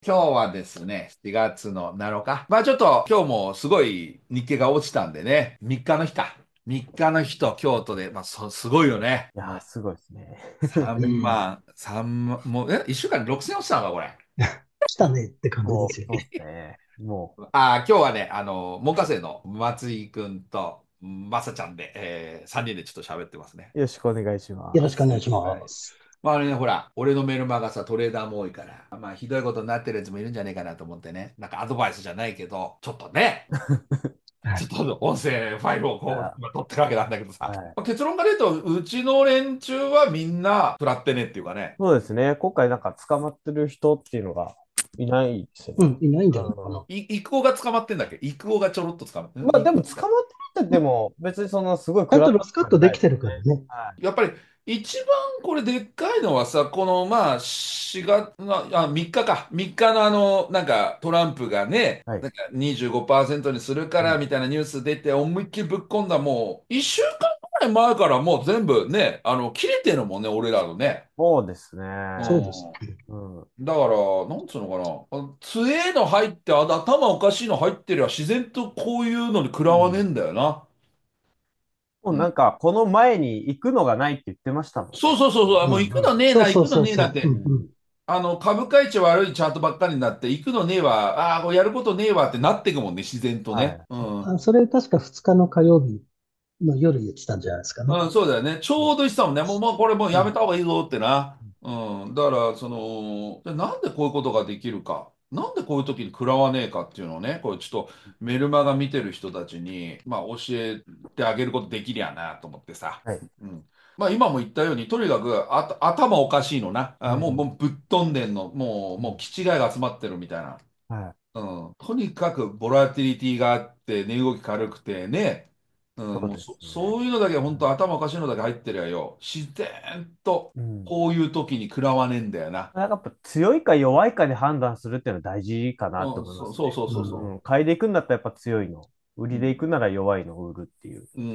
今日はですね、4月の7日。まあちょっと今日もすごい日経が落ちたんでね、3日の日か。3日の日と京都で、すごいよね。 いやー、 もうすごいですね。 3 うん。 万、3万、もう、1週間に6000落ちたのか、これ。 来たねって感じでもう、 すよね。 そうですね。も今日はね、門下生の松井くんと、まさちゃんで、3人でちょっと喋ってますね。 う、よろしくお願いしよろます。 しくお願いしはい。 ます。 まあね、ほら、俺のメルマガさ、トレーダーも多いから、まあ、ひどいことになってるやつもいるんじゃねえかなと思ってね、なんかアドバイスじゃないけど、ちょっとね、 はい。 ちょっと音声ファイルをいや、 今撮ってるわけなんだけどさ、 はい。 結論から言うと、うちの連中はみんな食らってねっていうかね、 そうですね。今回なんか捕まってる人っていうのがいないですよね。 うん、いないんじゃないかな。 うん。 イクオが捕まってんだっけ？イクオがちょろっと捕まってん、 まあでも捕まってても別にそのすごいちゃん食らったとロスカッとかじゃないですトできてるからね。 ね。 はやっぱり一番これでっかいのはさ、このまあ4月、3日か。3日のなんかトランプがね、 い。はい。 なんか25%にするかうん。 らみたいなニュース出て思いっきりぶっ込んだもう1週間くらい前からもう全部ね、切れてるもんね、俺らのね。 そうですね。 そうですうね。 うん。もん。だから、なんつうのかな。強えの入って、頭おかしいの入ってりゃ自然とこういうのに食らわねえうん。 んだよな。 ううん。 なんかこの前に行くのがないって言ってましたもんね。 そうそうそうそう、もう行くうん。 のねえな、行そうそうくのそうそう。うねえなって。 ん、うん。 株価位置悪いチャートばっかりになって、行くのねえわ、これやることねえわってなっていくもんね、自然とね。 はい。 うん。 それ確か2日の火曜日の夜言ってたんじゃないですかね。 うん、そうだよね。ちょうど言ってたもんね。もうこれもううん。 やめた方がいいぞってな。うん。だから、じゃあなんでこういうことができるか。なんでこういう時に食らわねえかっていうのをね、これちょっとメルマガ見てる人たちに、まあ教えてあげることできりゃなと思ってさ。 はい。 うん。まあ今も言ったように、とにかく頭おかしいのな。もうん。 うぶっ飛んでんの。もううん。 気違いが集まってるみたいな。 はい。 うん。とにかくボラティリティがあって、値動き軽くてね。うん、 そうですね。 そういうのだけ本当うん。 頭おかしいのだけ入ってりゃよ。自然とうん。 こういう時に食らわねえんだよな。 なんかやっぱ強いか弱いかで判断するっていうのは大事かなとうん、 思いますね。 そうそうそうそうん。 うん。買いでいくんだったらやっぱ強いの。売う。うん。 りでいくなら弱いのを売るっていう。 うん。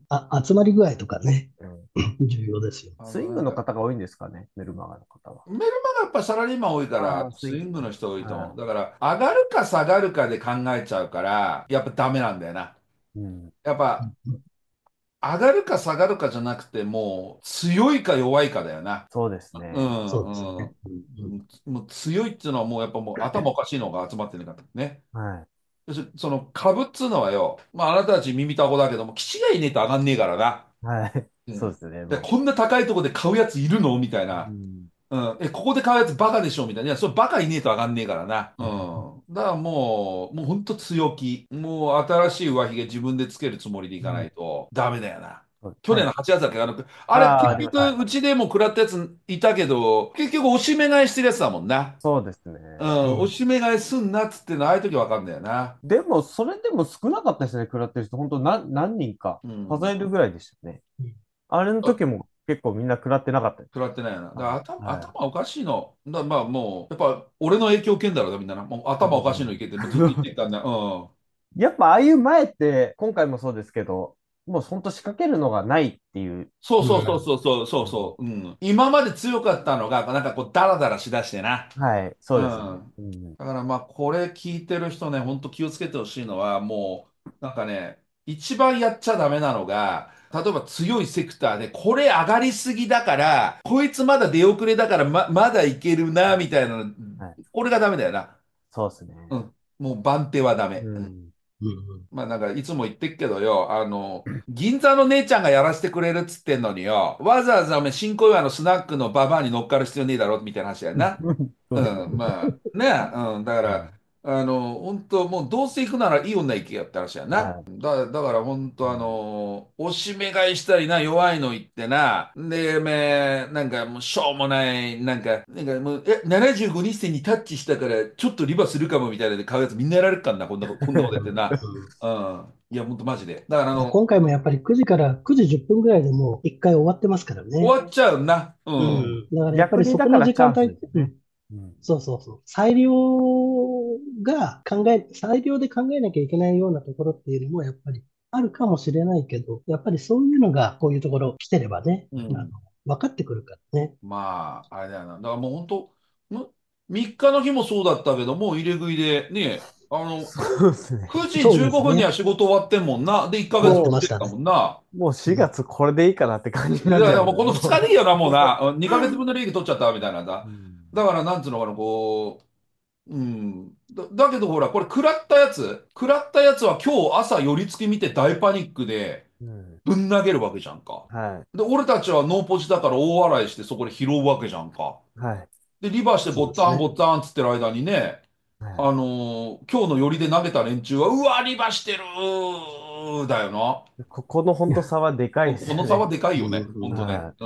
集まり具合とかね、 うん。 重要ですよ。 スイングの方が多いんですかね、メルマガの方は。 メルマがやっぱサラリーマン多いから、 ああ、スイング。 スイングの人多いと思う。 はだから、上がるか下がるかで考えちゃうから、やっぱダメなんだよな。 い。うん。 やっぱ、 うん。 上がるか下がるかじゃなくて、もう強いか弱いかだよな。 そうですうね。 そうですね。 ん、うん。 うん、うん。 もう強いっていうのはもうやっぱもう頭おかしいのが集まってるからね。 はい。 その株っつうのはよ、まああなたたち耳たこだけども、気違いねえと上がんねえからな。 はい。 うん。 そうですね。 で、 もこんな高いとこで買うやついるのみたいう。うな。 ん。 うん。ここで買うやつバカでしょみたいな。いや、それバカいねえと上がんねえからな。 うん。 うん。だからもうほんと強気。もう新しい上髭自分でつけるつもりでいかなうん。 いとダメだよな。去年のそうはい。 8月だっけあれああ、 結ありました。 局うちでも食らったやついたけど、結局おしめ買いしてるやつだもんな。 そうですうん、 ね。 おしめ買いすんなっつっての、ああいう時わかんだよな。 でも、それでも少なかったですね、食らってる人。本当何人かうん。 数えるぐらいでしたね。 うん。 あれのあ、 時も結構みんな食らってなかったです。 食らってないよな。だからは頭おかしいの。まあもう、やっぱ俺の影響を受けんだろうな、みんなな。もうい。 頭おかしいのいけて、もうずっと言っていったんだ。うん。 やっぱああいう前って、今回もそうですけど、もう本当仕掛けるのがないっていうそうそうそううん。 そうそうそうそう。うん。今まで強かったのが、なんかこう、ダラダラしだしてな。 はい、そううですね。 ん。 うん。 だからまあ、これ聞いてる人ね、ほんと気をつけてほしいのは、もう、なんかね、一番やっちゃダメなのが、例えば強いセクターで、これ上がりすぎだから、こいつまだ出遅れだからまだいけるな、みたいなの、 はい、 これがダメだよな。 そうですね。 うん。もう番手はダメ。うん。 うん。 うん。 まあなんかいつも言ってっけどよ、銀座の姉ちゃんがやらせてくれるっつってんのによ、わざわざお前新小岩のスナックのババアに乗っかる必要ねえだろ、みたいな話やな。 そうですうん、まあ、ね、うん、だから、 ね。 本当もうどうせ行くならいい女行けよって話やな。 はい。 だから本当うん。 おしめ買いしたりな、弱いの言ってな、で、なんかもうしょうもない、なんかもう、75日線にタッチしたから、ちょっとリバするかもみたいなので買うやつみんなやられるからな、こんなことやってな。 うん。 うん。いや、本当マジで。だから今回もやっぱり9時から9時10分ぐらいでもう1回終わってますからね。 終わっちゃうな。ううん。 ん。だからやっぱ逆りそこのにだからチャン時間帯って、 スですね。 うん。 うん。 そうそうそう。裁量で考えなきゃいけないようなところっていうのもやっぱりあるかもしれないけど、やっぱりそういうのがこういうところ来てればね、 うん。 分かってくるからね。 まあ、あれだよな。だからもう本当、 3日の日もそうだったけど、もう入れ食いで、ね、 そうですね。 9時15 そうですね。 分には仕事終わってんもんな。で、1ヶ月終わっもてましたね。 食ってたもんな。 もう4 うん月これでいいかなって感じいやいや、 なんじゃないもうこの2日でいいよな、もうな。2ヶ月分の利益取っちゃったみたいなんだ。 うん。 だから、なんつうのかな、こう、うん。だけどほら、これ食らったやつは今日朝寄り付き見て大パニックでうん。 ぶん投げるわけじゃんか。 はい。 で、俺たちはノーポジだから大笑いしてそこで拾うわけじゃんか。 はい。 で、リバーしてそうですね。 ボッタンボッタンっつってる間にね、 はい。 今日の寄りで投げた連中は、うわ、リバしてるーだよな。 ここの本当差はでかいでこの差はすよね。 でかいよね。 うんうんほんとね。 はうん。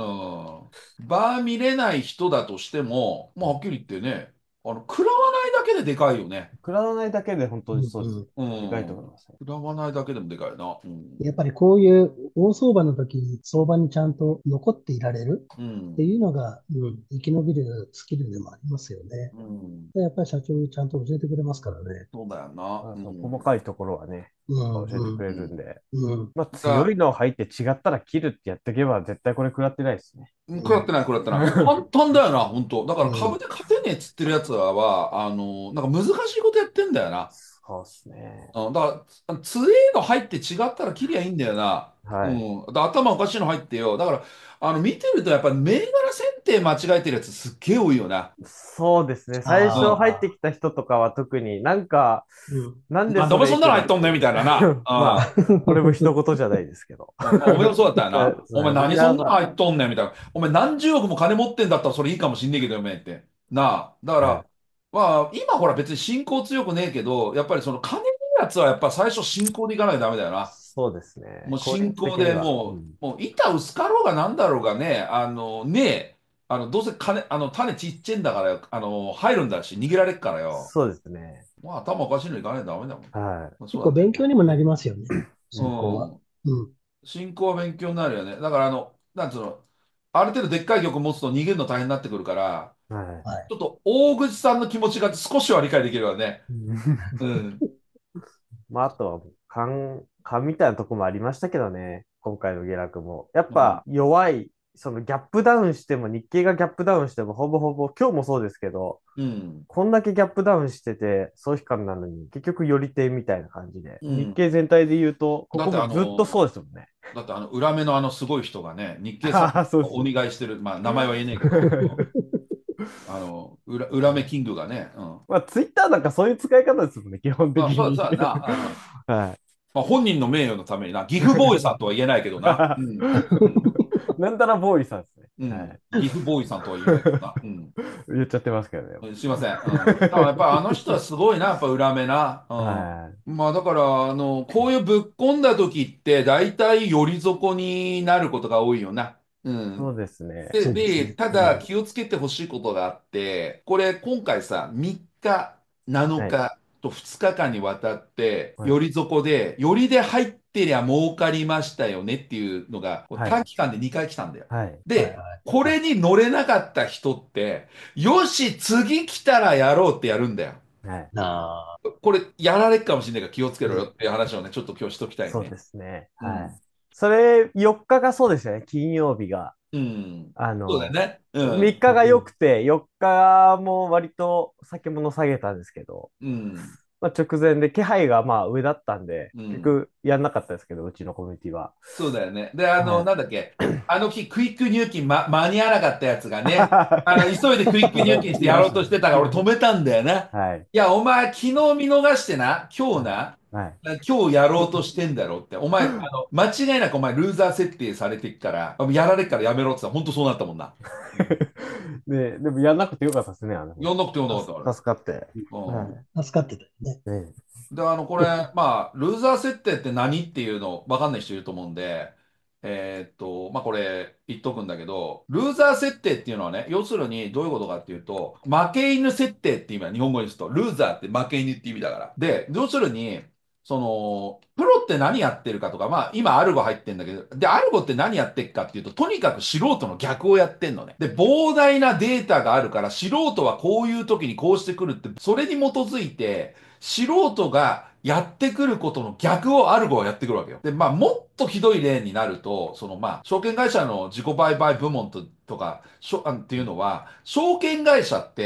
バー見れない人だとしても、まあ、はっきり言ってね、食らわないだけででかいよね。 い。食らわないだけで本当うんにそうですね。 うん。 うでかいと思いん。 ますね。 食らわないだけでもでかいな。うん。 やっぱりこういう大相場の時に相場にちゃんと残っていられるうん。 っていうのが、生き延びるスキルでもありますよね。 うん。 でやっぱり社長ちゃんと教えてくれますからね。 そうだよな。うそう細ん。 かいところはね、 うん教えてくれうん。 るんで。 うん。 まあ強だいの入って違ったら切るってやっていけば絶対これ食らってないですね。 食らってない、食らってない。簡単だよな、本当。だからうん。 株で勝てねえっつってるやつらは、なんか難しいことやってんだよな。 そうですね。 だから、強えの入って違ったら切りゃいいんだよな。うはい。 ん。頭おかしいの入ってよ。だから、見てるとやっぱり銘柄選定間違えてるやつすっげえ多いよな。 そうですね。最初入ってああ、 きた人とかは特になんか、 うん。 なんでなんでお前そんなそれいくのの入っとんねんみたいなな。 まあ、これも一言じゃないですけど。 まあ、お前もそうだったよな。お前みん何そんなのなま入っとんねんみたいな。お前何十億も金持ってんだったらそれいいかもしんねえけどよ、お前って。なあ。だかあ、はい。 ら、まあ、今ほら別に信仰強くねえけど、やっぱりその金のやつはやっぱ最初信仰でいかなきゃダメだよな。 そうですね。 もう効率信仰で的には。うもん。 う、板薄かろうがなんだろうがね、ねえ、どうせ金、種ちっちゃいんだからよ、入るんだし、逃げられっからよ。 そうですね。 まあ、頭おかしいのいかないとダメだもん。 はまあ、そう結構だね。 勉強にもなりますよね。 う進行は。 ん。 うん。 信仰は勉強になるよね。だから、なんつうの、ある程度でっかい曲持つと逃げるの大変になってくるから、 い。はい。 はい。 ちょっと大口さんの気持ちが少しは理解できるわね。 うん。 うん。 まあ、あとは、勘みたいなとこもありましたけどね。今回の下落も。やっうん。 ぱ弱い、そのギャップダウンしても、日経がギャップダウンしても、ほぼほぼ、今日もそうですけど、 うん。 こんだけギャップダウンしてて、総悲観なのに、結局寄り手みたいな感じで。日うん。 経全体で言うと、ここだってもずっとそうですもんね。 裏目のすごい人がね、日経さんああ、そうですね。 をお願いしてる、まあ、名前は言えねえけど、裏目キングがね、うん。 まあ、ツイッターなんかそういう使い方ですもんね、基本的まあ、そうに。 だな。 はい。 まあ、本人の名誉のためにな、岐阜ボーイさんとは言えないけどな。うん。うん。 なんたらボーイさんですね。 うん。 はい。 岐阜ボーイさんとは言えないけどな。うん。 言っちゃってますけどね。 すいません。うん。だからやっぱあの人はすごいな、やっぱ裏目な。 はうん。まあだから、こういうぶっ込んだ時って、大体より底になることが多いよな。うい。そうん。 ですね。 で、 そうですね。 たうん。 だ気をつけてほしいことがあって、これ今回さ、3日、7 はい。 日と2日間にわたって、 はい。 より底で、よりで入ってりゃ儲かりましたよねっていうのが、こうはい。 短期間で2回来たんだよ。 はい。 はいで、 はいはい。 これに乗れなかった人って、よし、次来たらやろうってやるんだよ。 はい。 ああ、 これ、やられっかもしれないから気をつけろようん。 っていう話をね、ちょっと今日しときたいそうね。 ですね。はい。 うん。 それ、4日がそうでしたね。金曜日が。 うん。 あそうだよの、 ね。う 3 ん。 日が良うん。 くて、4日も割と先物下げたんですけど、 うん。 まあ、直前で気配がまあ上だったんで、結うん。 局やんなかったですけど、うちのコミュニティは。 そうだよね。で、 はい。 なんだっけ。あの日、クイック入金、間に合わなかったやつがね、急いでクイック入金してやろういましたね。 としてたから俺止めたんだよな。 はい。 いや、お前、昨日見逃してな、今日な、 はい。 今日やろうとしてんだろって。お前、間違いなくお前、ルーザー設定されてっから、やられっからやめろって言ったら、本当そうなったもんな。うん。 でもやんなくてよかったですね、あの日。 やんなくてよなかった、あれ。 助かって。 うん。 は助かってたよね。 い。ね。 で、これ、まあ、ルーザー設定って何っていうの分かんない人いると思うんで、まあ、これ言っとくんだけど、ルーザー設定っていうのはね、要するにどういうことかっていうと、負け犬設定って意味は日本語にすると、ルーザーって負け犬って意味だから。で、要するに、プロって何やってるかとか、まあ、今、アルゴ入ってんだけど、で、アルゴって何やってっかっていうと、とにかく素人の逆をやってんのね。で、膨大なデータがあるから、素人はこういう時にこうしてくるって、それに基づいて、素人がやってくることの逆をアルゴはやってくるわけよ。で、まあ、もっとひどい例になると、まあ、証券会社の自己売買部門とか、っていうのは、証券会社って、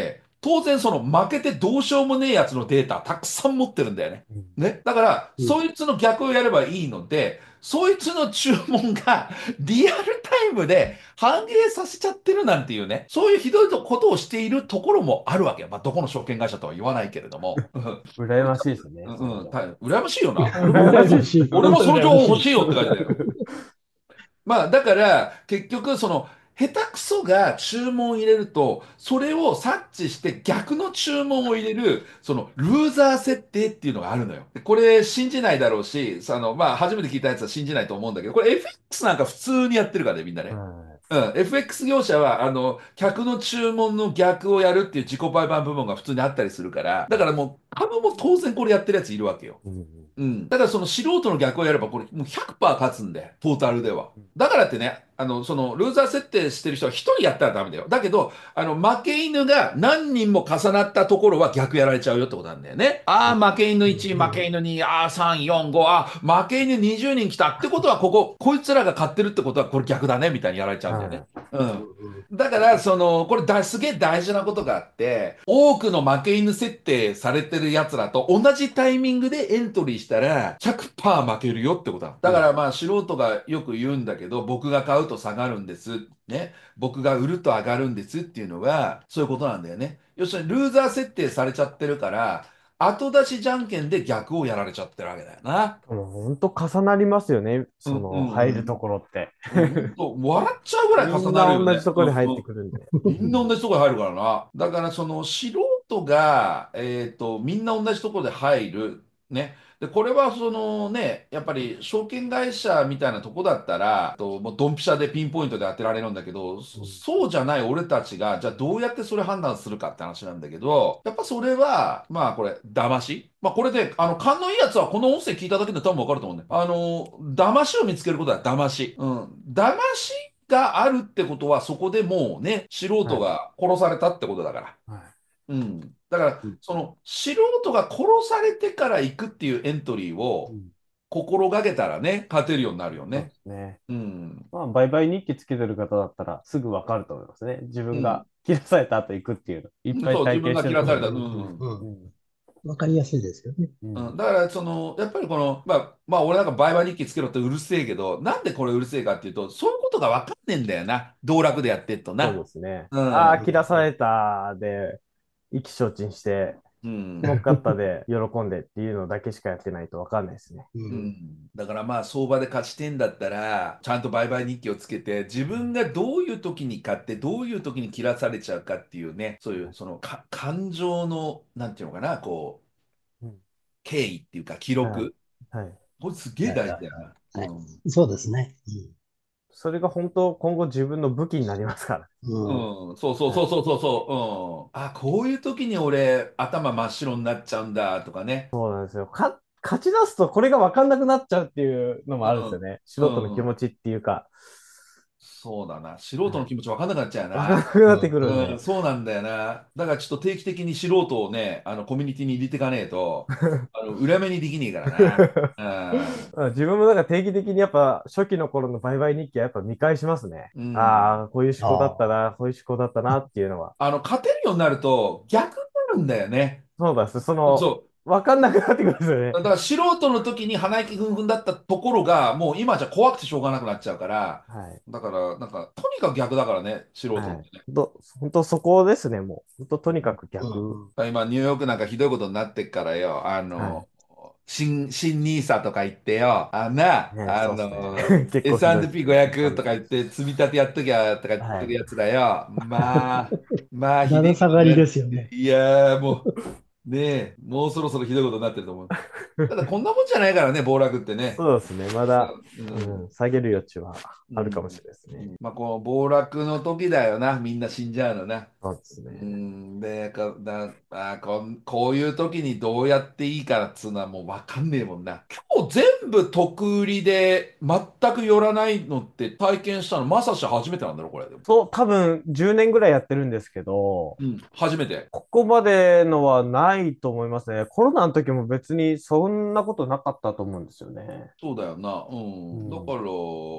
当然その負けてどうしようもねえやつのデータたくさん持ってるんだよね。 うんね。だから、 うん。 そいつの逆をやればいいので、そいつの注文がリアルタイムで反映させちゃってるなんていうね、そういうひどいことをしているところもあるわけよ。まあ、どこの証券会社とは言わないけれども。 羨ましいですね、 うん、 それは。 羨ましいよな。俺も、 羨ましい。 俺もその情報羨ましい。 欲しいよって感じだよ。まあ、だから、結局、下手くそが注文を入れると、それを察知して逆の注文を入れる、ルーザー設定っていうのがあるのよ。でこれ、信じないだろうし、まあ、初めて聞いたやつは信じないと思うんだけど、これ FX なんか普通にやってるからね、みんなね。 はうん、FX 業者は、客の注文の逆をやるっていう自己売買部門が普通にあったりするから、だからもう、株も当然これやってるやついるわけよ。 い。うん。 うん。ただその素人の逆をやればこれもう100%勝つんで、トータルでは。 うんだからってね、ルーザー設定してる人は一人やったらダメだよ。だけど、負け犬が何人も重なったところは逆やられちゃうよってことなんだよね。ああ、負け犬1、負け犬2、ああ、3、4、5、ああ、負け犬20人来たってことは、こいつらが勝ってるってことは、これ逆だね、みたいにやられちゃうんだよね。 はううんん。だから、これすげえ大事なことがあって、多くの負け犬設定されてる奴らと同じタイミングでエントリーしたら100%負けるよってことだ。だからまあ素人がよく言うんだけど、僕が買うと下がるんです。ね。僕が売ると上がるんですっていうのは、そういうことなんだよね。要するにルーザー設定されちゃってるから、後出しじゃんけんで逆をやられちゃってるわけだよな。 い。もう本当重なりますよね。 うんう入るとんうん。 ころって。 本当笑っちゃうぐらい重みんななるよね。 同じところに入ってくるんで。 みんな同じところに入るからな。だから素人が、みんな同じところで入る。ね。で、これはやっぱり証券会社みたいなとこだったら、もうドンピシャでピンポイントで当てられるんだけど、そうじゃない俺たちが、じゃあどうやってそれ判断するかって話なんだけど、やっぱそれは、まあこれ、騙し。まあこれで、勘のいいやつはこの音声聞いただけで多分わかると思うんだよ。騙しを見つけることは騙し。うん。騙しがあるってことは、そこでもうね、素人はい。 が殺されたってことだから。 はうん。だから、 うん。 素人が殺されてから行くっていうエントリーをい。うん。 心がけたらね、勝てるようになるよそうでね。 すね。 うん。 まあ、売買日記つけてる方だったらすぐわかると思いますね。自分がうん。 切らされた後行くっていうの。いっぱいそう、自分体験してるとが切らされた。う思います。 ん。 うん。 うん。 わかりやすいですよね。 うん、 うん。 だから、やっぱり俺なんか売買日記つけろってうるせえけど、なんでこれうるせえかっていうと、そういうことがわかんねえんだよな。道楽でやってっとそうな。 ですね。 うああ、 ん。 切らされたで、意気消沈して、 うん。 儲かったで喜んでっていうのだけしかやってないとわかんないですね。 ううん。 ん、だからまあ相場で勝ちてんだったら、ちゃんと売買日記をつけて、自分がどういう時に買って、どういう時に切らされちゃうかっていうね、そういう感情の、なんていうのかな、 うん。 経緯っていうか記はい。 録。 はい。 これすげえはいはい大事だよな。 はい。はうん。 い。そうですね。 それが本当、今後自分の武器になりますから。 うん。うん。 うん、そうそうはい。 そうそうそうそう。うん。あ、こういう時に俺、頭真っ白になっちゃうんだとかね。 そうなんですよ。勝ち出すとこれが分かんなくなっちゃうっていうのもあるんですようん。 ね。素人の気うん。 持ちっていうか、 そうだな。素人はい。 の気持ち分かんなくなっちゃう分かんなな。 くなってくるんうん、 で。 そうなんだよな。だからちょっと定期的に素人をね、コミュニティに入れていかねえと、裏目にできねえからな。 自分もなんか定期的にやっぱ初期の頃の売買日記はやっぱ見返しますね。 うん。うん。 ああ、こういう思考だったあな、こういう思考だったなっていうのは。 勝てるようになると逆になるんだよね。 そうなんです。 そ分かんなくなってくるんですよう。だね。 から素人の時に鼻息ふんふんだったところが、もう今じゃ怖くてしょうがなくなっちゃうから、 はい。 だから、なんか、とにかく逆だからね、素人はい。 ってね。 本当そこですね、もう。本当とにかくあ。う逆。 ん。 今、ニューヨークなんかひどいことになってっからよ。 はい。 新ニーサとか言ってよ。 ね、そうですね。結構ひどいですね。 S&P500 とか言って積み立てやっときゃとか言っはい。 てるやつだよ。まあ、ひだでえことや。 だ下がりですよね。 いやーもう、ねえ、もうそろそろひどいことになってると思う。ただこんなもんじゃないからね、暴落ってね。 そうですね。まだ、 うん。 下げる余地はあるかもしうん。 れないですね。 まあ、この暴落の時だよな。みんな死んじゃうのな。 そうですうね。 ん、で、こういう時にどうやっていいかっつうのはもうわかんねえもんな。今日全部得売りで全く寄らないのって体験したのまさし初めてなんだろ、これ。でもそう、多分10年ぐらいやってるんですけど、 うん、初めて。 ここまでのはないと思いますね。コロナの時も別にそんなことなかったと思うんですよね。 そうだよな。うん。だかうん。 ら、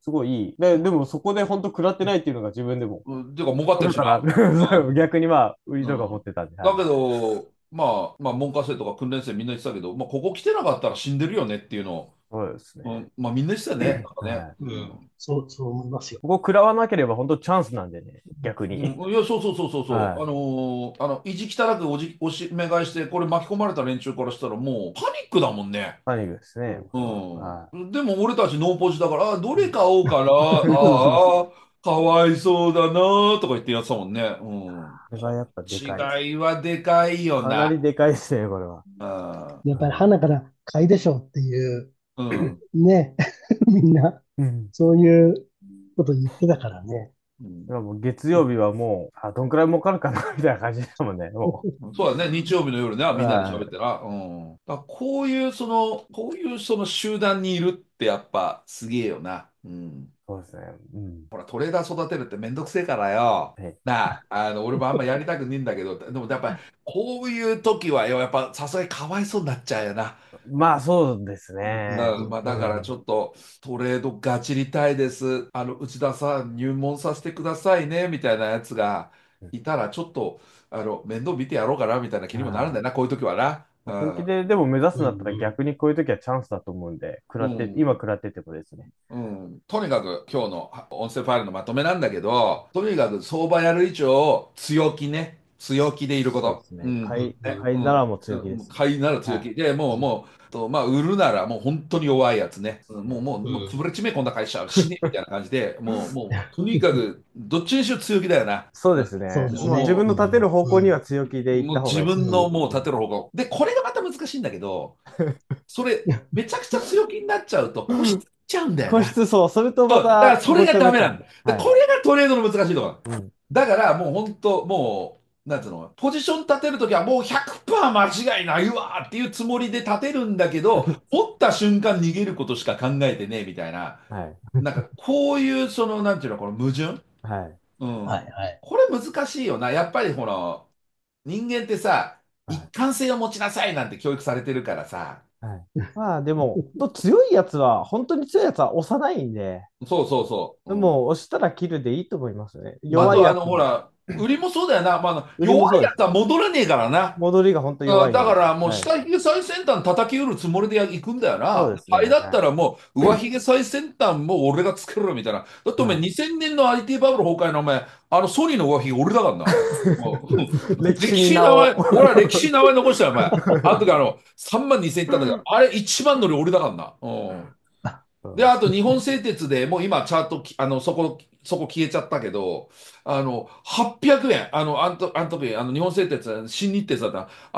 すごいいい。でもそこで本当食らってないっていうのが自分でも。 ていうか、儲かってるしな。 そう逆にまあ、売りとか持ってたんで。はい。 だけど、まあ、門下生とか訓練生みんな言ってたけど、まあ、ここ来てなかったら死んでるよねっていうのを、 そうですね。 まあ、みんな言ってたよね。なんかね。 はい。 うん。そう思いますよ。 ここ食らわなければ本当チャンスなんでね、逆に。 いや、そうそうそうそうそう。 は意地汚くおしめ買いして、これ巻き込まれた連中からしたらもうパニックだもんね。 い。パニックですね。はでも俺たちノーポジだから、どれ買おうかな、ああ、かわいそうだなとか言ってやってたもんね。 い。それがやっぱでかい。 違いはでかいよな。 かなりでかいですね、これは。 やっぱりは花から買いでしょうっていう、 うん。 ね、みんな、 い。うん。 そういうこと言ってたからね。 うん。 だからもう月曜日はもう、どんくらい儲かるかなみたいな感じだもんね。もそうだね、日曜日の夜ね、 う。 みんなではい。 喋ってな。だからこういうその集団にいるってやっぱすげえよな。 そうですね。うん。 ほら、トレーダー育てるってめんどくせえからよ。 はい。 俺もあんまやりたくねえんだけど、でもやっぱりこういう時はよ、やっぱさすがにかわいそうになっちゃうよな。 まあ、そうですね。 まあうだからちん。 ょっとトレードガチりたいです。内田さん入門させてくださいね、みたいなやつがいたらちょっと、面倒見てやろうかな、みたいな気にもなるんだよな、こういう時はな。 本気ででも目指すんだったらうんうん。 逆にこういう時はチャンスだと思うんで、今うん。 食らってってことですね。 とにかく今日の音声ファイルのまとめなんだけど、とにかく相場やる以上、強気ね。強気でいること。 そうですね。 ね、 買いならもう強気ですね。 買いなら強は気。で、まあ、売るならもう本当に弱いやつね。もう、潰れちめえこんな会社、死ねみたいな感じで、とにかく、どっちにしろ強気だよな。 そうですね。 そうですもう自ね。 分の立てる方向にはうん。 強気で行った方がもう自いいですね。 分のもう立てる方向。で、これがまた難しいんだけど、それ、めちゃくちゃ強気になっちゃうと、固執しちゃうんだよな。 個室、そう、それとまそう、だからたそれがごっちゃになっちゃう。 ダメなんだ。で、 はい。 これがトレードの難しいところなの。 うん。 だからもう本当、なんつうの、ポジション立てるときはもう100%間違いないわっていうつもりで立てるんだけど、持った瞬間逃げることしか考えてねえみたいな、 はい。 なんかこういうその、なんていうの、この矛盾。 はい。 うん。 はいはい。 これ難しいよな。やっぱりほら、人間ってさ、 はい。 一貫性を持ちなさいなんて教育されてるからさ、 はい。まあでも、本当に強いやつは押さないんで、 そうそうそう。 もう押したら切るでいいと思いますよね。 あと、 弱いやつも。 ほら、売りもそうだよな。 売りも弱いやつはそうですね。 戻らねえからな。 戻りが本当弱いんで。 だからもうはい。 下髭最先端叩き売るつもりで行くんだよな。 そうですね。 あれだっはい。 たらもう上髭最先端も俺がつけるみたいな。だってお前は 2000年の IT バブル崩壊のお前、ソニーの上髭俺だからな。もうい。歴史歴に名を。 史に名前、俺は歴史に名前残したよ、お前。あの時3万2000円いったんだけど、あれ1万のり俺だからな。で、あと日本製鉄でもう今チャートき、そこ消えちゃったけど、800円、あの時、日本製鉄、新日鉄だった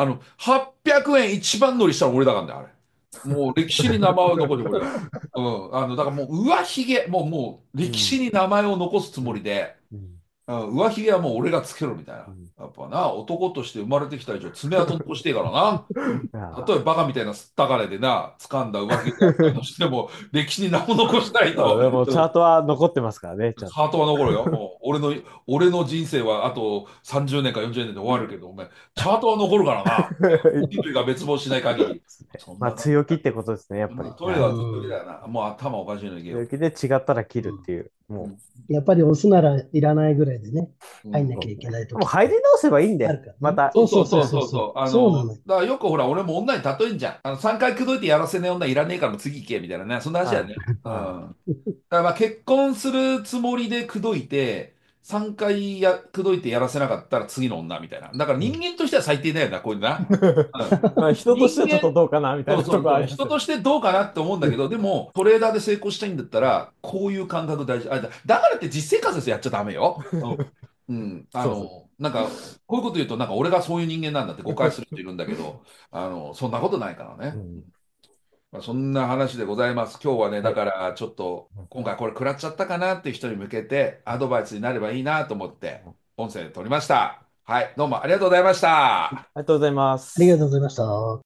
、800円一番乗りしたら俺だからね、あれ。もう歴史に名前を残してくれよ。だからもう上髭、もう歴史うん。 に名前を残すつうん。 もりで、 うん。 上髭はもう俺がつけろみたいな。 うん。 やっぱな、男として生まれてきた以上爪痕残してえからな。 いやたとえバカみたいなすった金でな、掴んだ上着であったとしても、歴史に名を残したいと、 でも、チャートは残ってますからね、ちゃんと。 ハートは残るよ。もう俺の人生はあと30年か40年で終わるけど、お前、チャートは残るからな。人類が滅亡しない限り。そんまあ、 な感強気ってことですね、やっぱり。はい。 とにかく強気だよな。もう頭おかしいのいけよ。 強気で違ったら切るうんっていう。もうんやっぱり押すならいらないぐらいでね、入んうんなきゃいけないう、もう時って入り直せばいいんで、 あるからね。 また。 そうそうそうそうそうそう。 そうそう。 そうなのよ。 だからよくほら、俺も女に例えんじゃん。3回口説いてやらせねえ女いらねえからもう次行け、みたいなね。そんな話だよはね。 い。はだからまあ結婚するつもりで口説いて、3回口説いてやらせなかったら次の女みたいな。だからい。うん。 人間としては最低だよな、こういうのな。 まあ、人としてはちょっと人間、 どうかな、みたいなところありますよね。 人としてどうかなって思うんだけど、でもトレーダーで成功したいんだったら、こういう感覚大事。だからって実生活ですやっちゃダメよ。 そうそう。 なんか、こういうこと言うと、なんか俺がそういう人間なんだって誤解する人いるんだけど、そんなことないからね。 うん。 まあ、そんな話でございます。今日はね、 はい。 だからちょっと、今回これ食らっちゃったかなっていう人に向けて、アドバイスになればいいなと思って、音声取りました。はい、どうもありがとうございました。 ありがとうございます。 ありがとうございました。